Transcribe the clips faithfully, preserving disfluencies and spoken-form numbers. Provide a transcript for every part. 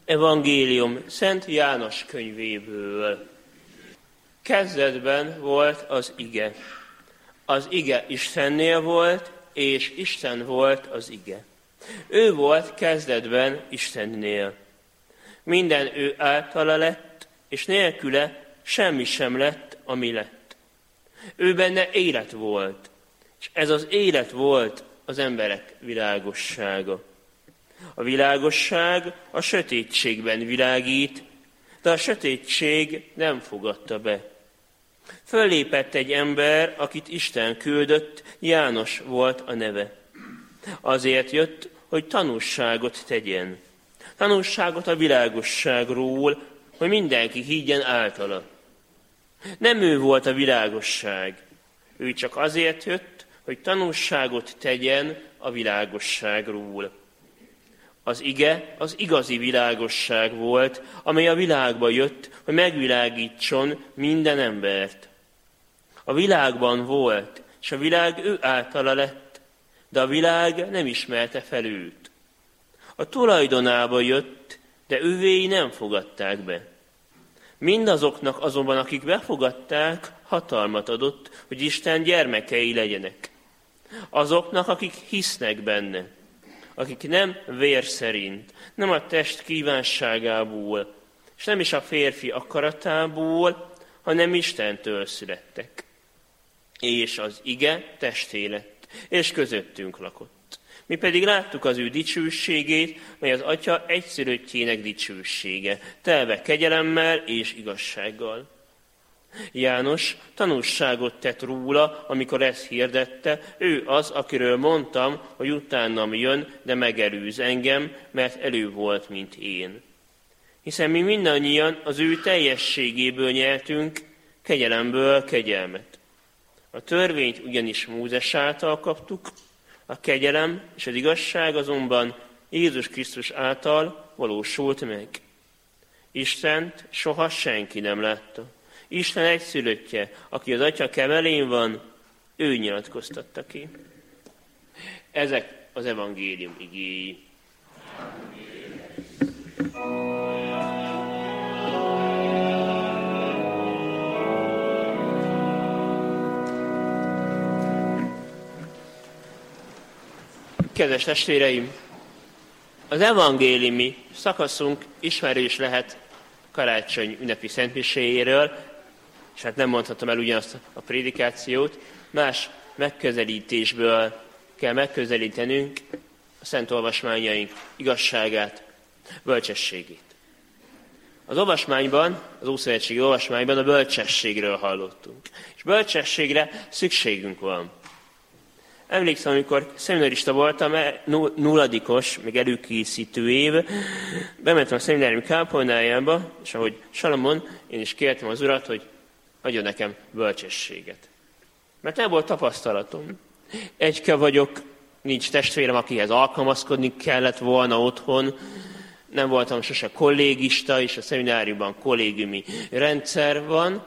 Evangélium Szent János könyvéből. Kezdetben volt az ige. Az ige Istennél volt, és Isten volt az ige. Ő volt kezdetben Istennél. Minden ő általa lett, és nélküle semmi sem lett, ami lett. Ő benne élet volt, és ez az élet volt az emberek világossága. A világosság a sötétségben világít, de a sötétség nem fogadta be. Föllépett egy ember, akit Isten küldött, János volt a neve. Azért jött, hogy tanúságot tegyen. Tanúságot a világosságról, hogy mindenki higgyen általa. Nem ő volt a világosság, ő csak azért jött, hogy tanúságot tegyen a világosságról. Az ige az igazi világosság volt, amely a világba jött, hogy megvilágítson minden embert. A világban volt, és a világ ő általa lett, de a világ nem ismerte fel őt. A tulajdonába jött, de ővéi nem fogadták be. Mindazoknak azonban, akik befogadták, hatalmat adott, hogy Isten gyermekei legyenek. Azoknak, akik hisznek benne, akik nem vér szerint, nem a test kívánságából, és nem is a férfi akaratából, hanem Istentől születtek. És az ige testé lett, és közöttünk lakott. Mi pedig láttuk az ő dicsőségét, mely az Atya egyszülöttjének dicsősége, telve kegyelemmel és igazsággal. János tanúságot tett róla, amikor ezt hirdette, ő az, akiről mondtam, hogy utánam jön, de megelőz engem, mert elő volt, mint én. Hiszen mi mindannyian az ő teljességéből nyertünk, kegyelemből kegyelmet. A törvényt ugyanis Mózes által kaptuk, a kegyelem és az igazság azonban Jézus Krisztus által valósult meg. Istent soha senki nem látta. Isten egyszülöttje, aki az Atya kemelén van, ő nyilatkoztatta ki. Ezek az evangélium igéi. Kedves testvéreim, az evangéliumi szakaszunk ismerős lehet karácsony ünnepi szentmiséjéről, és hát nem mondhatom el ugyanazt a prédikációt, más megközelítésből kell megközelítenünk a szent olvasmányaink igazságát, bölcsességét. Az olvasmányban, az ószövetségi olvasmányban a bölcsességről hallottunk. És bölcsességre szükségünk van. Emlékszem, amikor szeminarista voltam, nulladikos, még előkészítő év, bementem a szeminárium kápolnájába, és ahogy Salamon, én is kértem az Urat, hogy adjon nekem bölcsességet. Mert nem volt tapasztalatom. Egyke vagyok, nincs testvérem, akihez alkalmazkodni kellett volna otthon, nem voltam sose kollégista, és a szemináriumban kollégiumi rendszer van,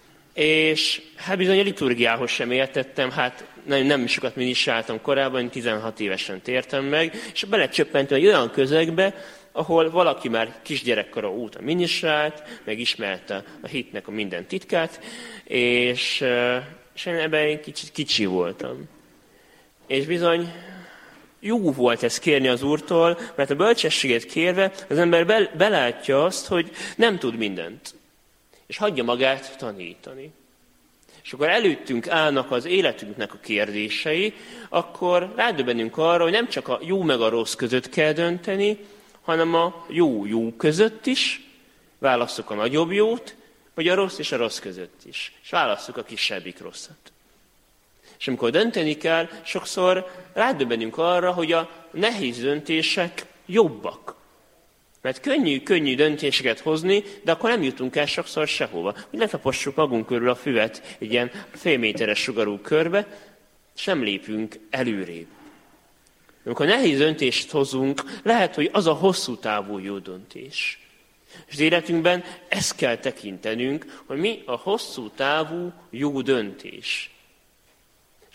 és hát bizony a liturgiához sem értettem, hát nem, nem sokat minisztráltam korábban, tizenhat évesen tértem meg, és belecsöppentem egy olyan közegbe, ahol valaki már kisgyerekkora óta minisztrált, meg ismerte a hitnek a minden titkát, és, és én ebben én kicsit kicsi voltam. És bizony jó volt ezt kérni az Úrtól, mert a bölcsességet kérve az ember be, belátja azt, hogy nem tud mindent, és hagyja magát tanítani. És akkor előttünk állnak az életünknek a kérdései, akkor rádöbbenünk arra, hogy nem csak a jó meg a rossz között kell dönteni, hanem a jó-jó között is, válasszuk a nagyobb jót, vagy a rossz és a rossz között is. És válasszuk a kisebbik rosszat. És amikor dönteni kell, sokszor rádöbbenünk arra, hogy a nehéz döntések jobbak. Mert könnyű, könnyű döntéseket hozni, de akkor nem jutunk el sokszor sehova. Úgy letapossuk magunk körül a füvet egy ilyen félméteres sugarú körbe, és nem lépünk előrébb. Amikor nehéz döntést hozunk, lehet, hogy az a hosszú távú jó döntés. És az életünkben ezt kell tekintenünk, hogy mi a hosszú távú jó döntés. És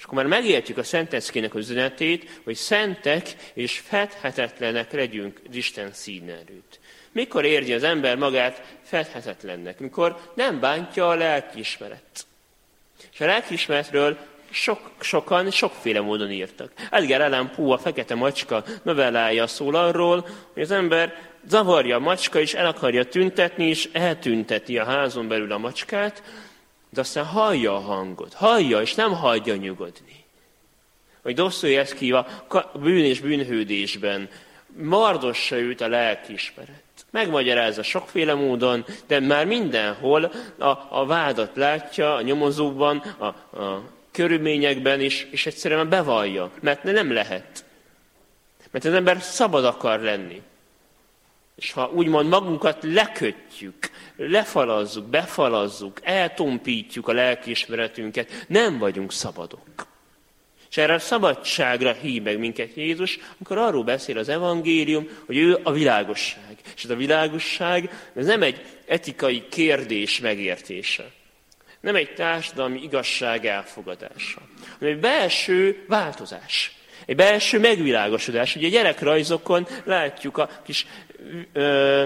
És akkor már megértjük a szenteckének az üzenetét, hogy szentek és fedhetetlenek legyünk Isten színerőt. Mikor érzi az ember magát fedhetetlennek? Mikor nem bántja a lelkiismeret. És a lelkiismeretről sok, sokan sokféle módon írtak. Edgar Allan Poe, a Fekete macska novellája szól arról, hogy az ember zavarja a macska, és el akarja tüntetni, és eltünteti a házon belül a macskát, de aztán hallja a hangot. Hallja, és nem hagyja nyugodni. Vagy Dosztojevszkij a Bűn és bűnhődésben mardossa őt a lelkiismeret. Megmagyarázza sokféle módon, de már mindenhol a, a vádat látja, a nyomozóban, a, a körülményekben is, és egyszerűen bevallja, mert nem lehet. Mert az ember szabad akar lenni. És ha úgymond magunkat lekötjük, lefalazzuk, befalazzuk, eltompítjuk a lelkiismeretünket, nem vagyunk szabadok. És erre a szabadságra hív meg minket Jézus, amikor arról beszél az evangélium, hogy ő a világosság. És ez a világosság, ez nem egy etikai kérdés megértése. Nem egy társadalmi igazság elfogadása, hanem egy belső változás. Egy belső megvilágosodás. Ugye a gyerekrajzokon látjuk a kis ö,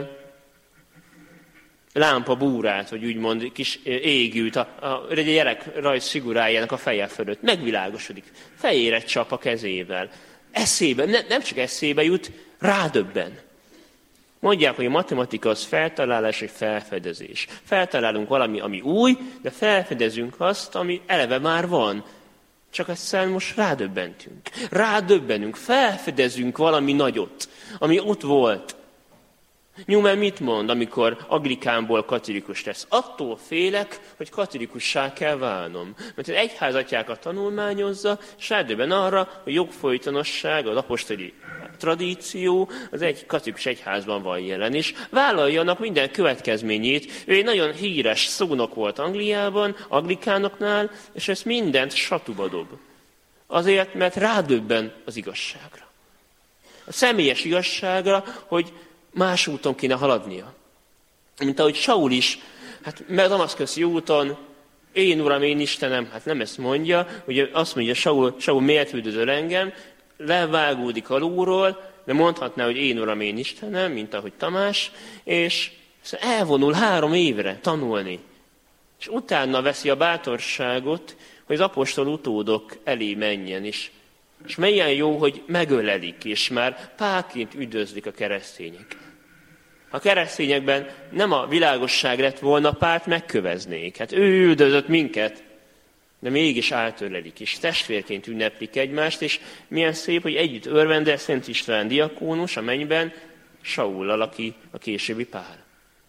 lámpabúrát, vagy úgymond kis égült a, a, a gyerekrajz figurájának a feje fölött. Megvilágosodik. Fejére csap a kezével. Eszébe, ne, nem csak eszébe jut, rádöbben. Mondják, hogy a matematika az feltalálás, vagy felfedezés. Feltalálunk valami, ami új, de felfedezünk azt, ami eleve már van. Csak aztán most rádöbbentünk. Rádöbbenünk, felfedezünk valami nagyot, ami ott volt. Newman mit mond, amikor anglikánból katolikus lesz? Attól félek, hogy katolikussá kell válnom. Mert az egyházatjákat tanulmányozza, és rádöbben arra, hogy jogfolytonosság, az apostoli tradíció az egy katolikus egyházban van jelen, és vállalja annak minden következményét. Ő egy nagyon híres szónok volt Angliában, anglikánoknál, és ezt mindent satuba dob. Azért, mert rádöbben az igazságra. A személyes igazságra, hogy más úton kéne haladnia. Mint ahogy Saul is, hát mert Damaszkuszi úton, én Uram, én Istenem, hát nem ezt mondja, ugye azt mondja, Saul, Saul miért üldözöl engem, levágódik alulról, de mondhatná, hogy én Uram, én Istenem, mint ahogy Tamás, és elvonul három évre tanulni. És utána veszi a bátorságot, hogy az apostol utódok elé menjen is. És milyen jó, hogy megölelik, és már pálként üdvözlik a keresztények. Ha a keresztényekben nem a világosság lett volna, Pált megköveznék. Hát ő üldözött minket, de mégis átölelik, és testvérként ünneplik egymást, és milyen szép, hogy együtt örvendel Szent István diakónus a mennyben Saullal, aki a későbbi Pál.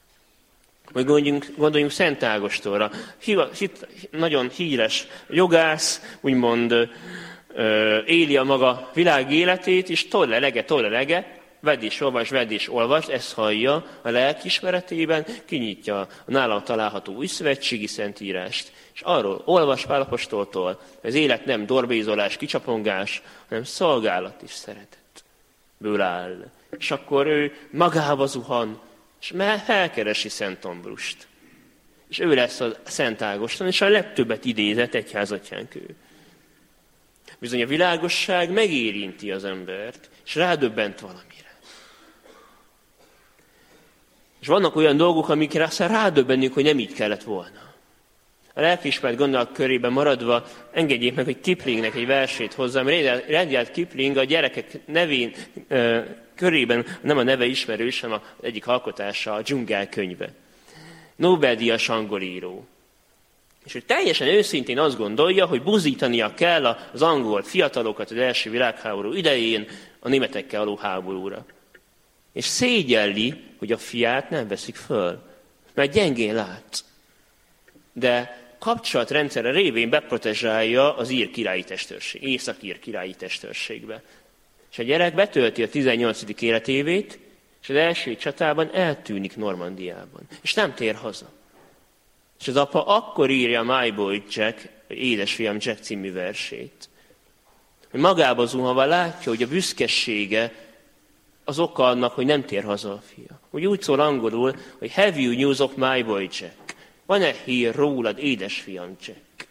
Vagy gondoljunk, gondoljunk Szent Ágostonra, hit, nagyon híres jogász, úgymond éli a maga világ életét, és tollelege, tollelege, vedd és olvasd, vedd és olvasd, ezt hallja a lelkiismeretében, kinyitja a nálam található újszövetségi szentírást, és arról olvas Pál apostoltól, az élet nem dorbézolás, kicsapongás, hanem szolgálat és szeretetből áll. És akkor ő magába zuhan, és felkeresi Szent Ambrust. És ő lesz a Szent Ágoston, és a legtöbbet idézett egyházatjánk ő. Bizony a világosság megérinti az embert, és rádöbbent valamire. És vannak olyan dolgok, amikre aztán rádöbbennünk, hogy nem így kellett volna. A lelkiismeret gondolat körében maradva engedjék meg, hogy Kiplingnek egy versét hozzám. Rudyard Kipling a gyerekek nevén ö, körében, nem a neve ismerős, hanem az egyik alkotása, a Dzsungel könyve. Nobel-díjas angol író. És hogy teljesen őszintén azt gondolja, hogy buzítania kell az angol fiatalokat az első világháború idején a németekkel való háborúra. És szégyelli, hogy a fiát nem veszik föl, mert gyengén lát. De kapcsolatrendszere révén beprotezsálja az ír királyi testőrség, észak-ír királyi testőrségbe. És a gyerek betölti a tizennyolcadik életévét, és az első csatában eltűnik Normandiában, és nem tér haza. És az apa akkor írja My Boy Jack, Édesfiam Jack című versét. Hogy magába zuhanva látja, hogy a büszkesége az oka annak, hogy nem tér haza a fia. Hogy úgy szól angolul, hogy have you news of my boy Jack? Van-e hír rólad, édesfiam Jack?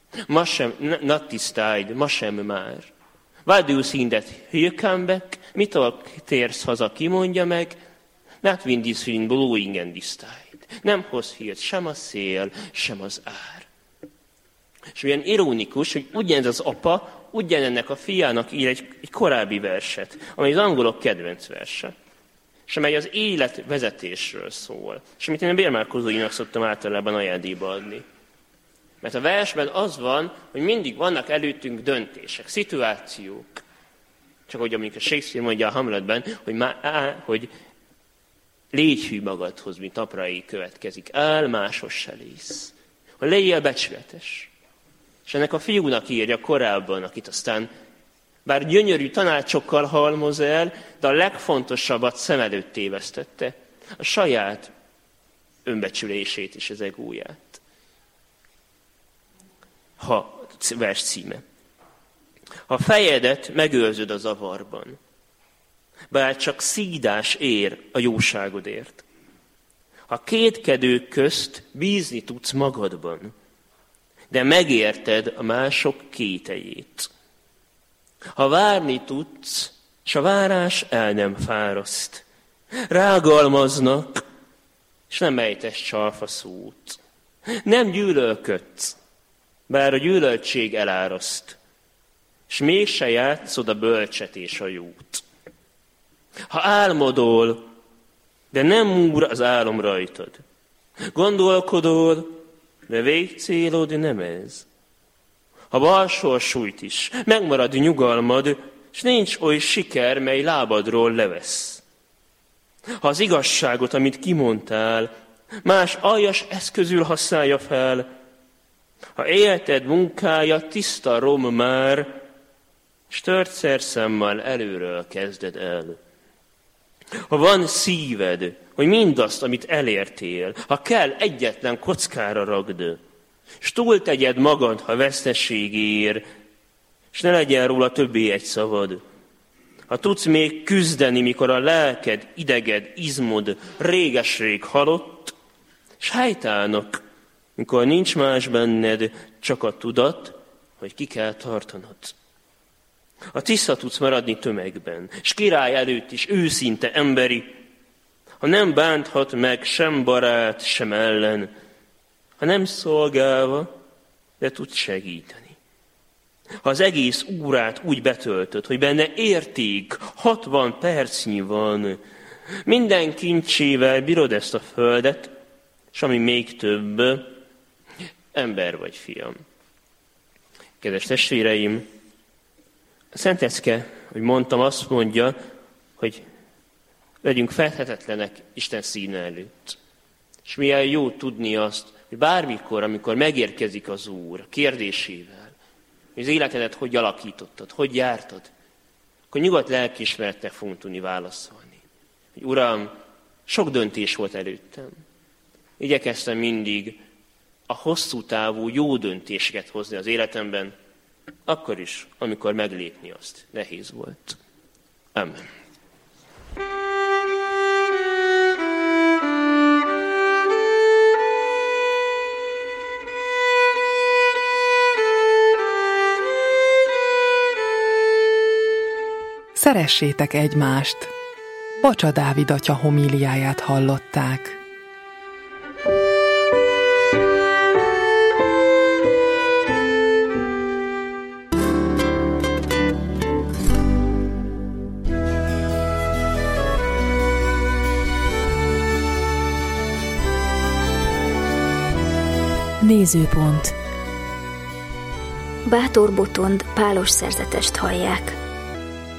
Ma sem, nattisztájd, ma sem már. Vad du sindet hyrkambek, mitől térsz haza, kimondja meg, natvindis fin blowingen disztájd. Nem hoz hírt sem a szél, sem az ár. És milyen ironikus, hogy ugyanez az apa, ugyanennek a fiának ír egy, egy korábbi verset, amely az angolok kedvenc verse, és amely az életvezetésről szól, és amit én a bérmálkozóinak szoktam általában ajándéba adni. Mert a versben az van, hogy mindig vannak előttünk döntések, szituációk. Csak hogy amikor Shakespeare mondja a Hamletben, hogy, má, á, hogy légy hű magadhoz, mint aprai következik. Áll, máshoz se lész. Hogy legyél becsületes. És ennek a fiúnak írja korábban, akit aztán bár gyönyörű tanácsokkal halmoz el, de a legfontosabbat szem előtt tévesztette. A saját önbecsülését és az egóját. Ha, vers címe. Ha fejedet megőrzöd a zavarban, bár csak szídás ér a jóságodért. Ha kétkedők közt bízni tudsz magadban, de megérted a mások kételyét. Ha várni tudsz, s a várás el nem fáraszt. Rágalmaznak, és nem ejtesz csalfa szót. Nem gyűlölködsz, bár a gyűlöltség eláraszt, és mégse játszod a bölcset és a jót. Ha álmodol, de nem múr az álom rajtad. Gondolkodol, de végcélod nem ez. Ha balsor sújt is, megmarad nyugalmad, és nincs oly siker, mely lábadról levesz. Ha az igazságot, amit kimondtál, más aljas eszközül használja fel, ha életed munkája tiszta rom már, s tört szerszemmel előről kezded el. Ha van szíved, hogy mindazt, amit elértél, ha kell, egyetlen kockára ragd, s túltegyed magad, ha vesztesség ér, s ne legyen róla többé egy szavad. Ha tudsz még küzdeni, mikor a lelked, ideged, izmod réges-rég halott, s helytállnak, mikor nincs más benned, csak a tudat, hogy ki kell tartanod. Ha tiszta tudsz maradni tömegben, s király előtt is őszinte emberi, ha nem bánthat meg sem barát, sem ellen, ha nem szolgálva, de tudsz segíteni. Ha az egész órát úgy betöltöd, hogy benne érték, hatvan percnyi van, minden kincsével bírod ezt a földet, s ami még több, ember vagy, fiam. Kedves testvéreim, a Szent Ecke, hogy mondtam, azt mondja, hogy legyünk fedhetetlenek Isten színe előtt. És milyen jó tudni azt, hogy bármikor, amikor megérkezik az Úr kérdésével, hogy az életedet hogy alakítottad, hogy jártad, akkor nyugodt lelkiismeretnek fogunk tudni válaszolni. Hogy Uram, sok döntés volt előttem. Igyekeztem mindig a hosszú távú jó döntéseket hozni az életemben, akkor is, amikor meglépni azt nehéz volt. Amen. Szeressétek egymást! Bacsa Dávid atya homíliáját hallották. Nézőpont. Bátor Botond pálos szerzetest hallják.